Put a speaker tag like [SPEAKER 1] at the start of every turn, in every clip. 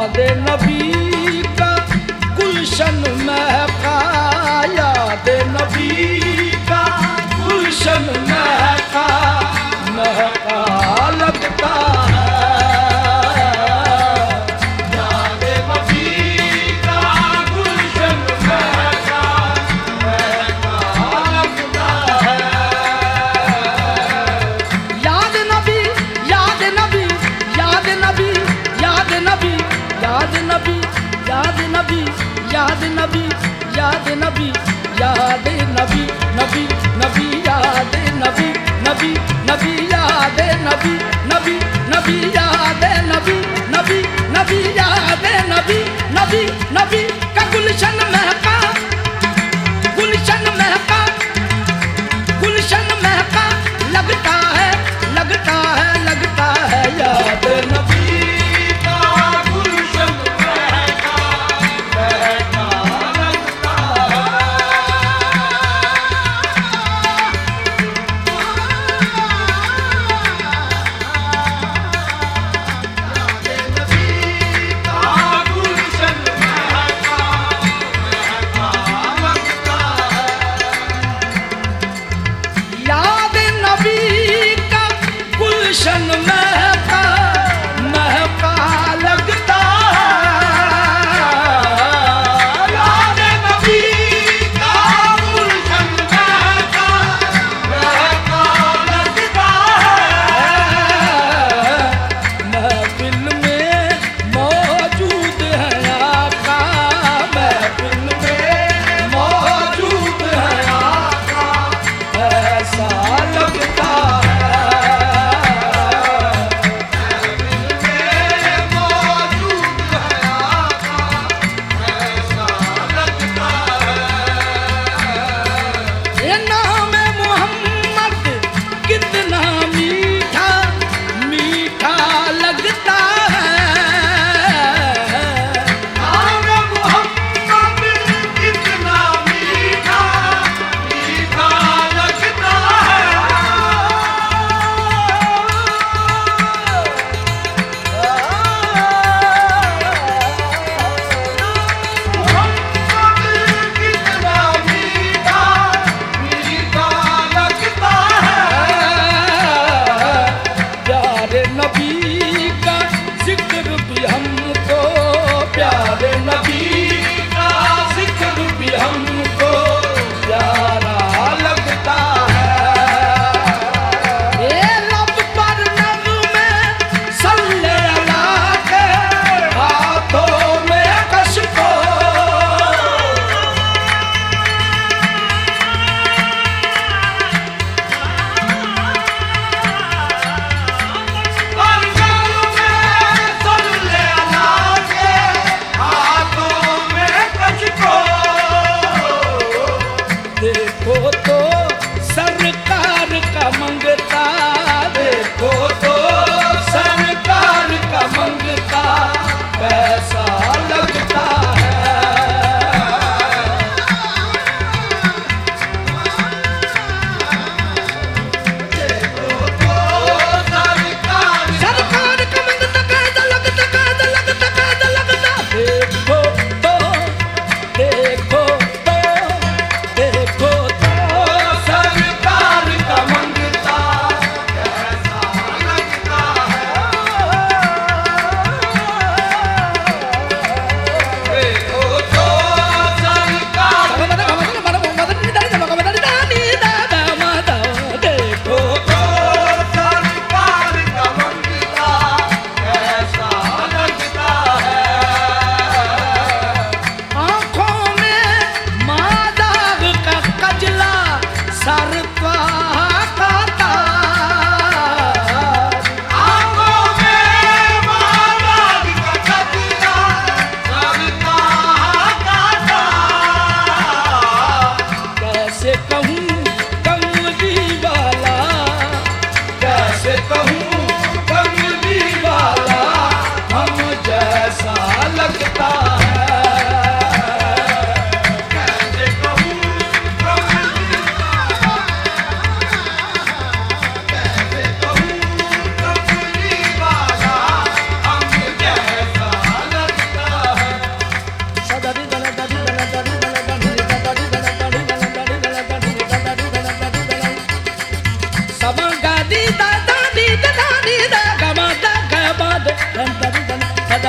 [SPEAKER 1] याद नबी का गुलशन महका, याद नबी का गुलशन महका, महका लगता है। याद नबी का गुलशन महका, महका लगता है। याद नबी, याद नबी, याद नबी, याद नबी, याद नबी, याद नबी, याद नबी, याद नबी, याद नबी, नबी नबी याद नबी, नबी नबी याद नबी, नबी नबी याद नबी, नबी नबी याद नबी, नबी नबी का गुलशन महका, गुलशन महका, गुलशन महका लगता है, लगता है, लगता है। याद नबी का गुलशन महका, महका लगता है। याद नबी का गुलशन महका,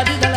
[SPEAKER 1] दा दी दा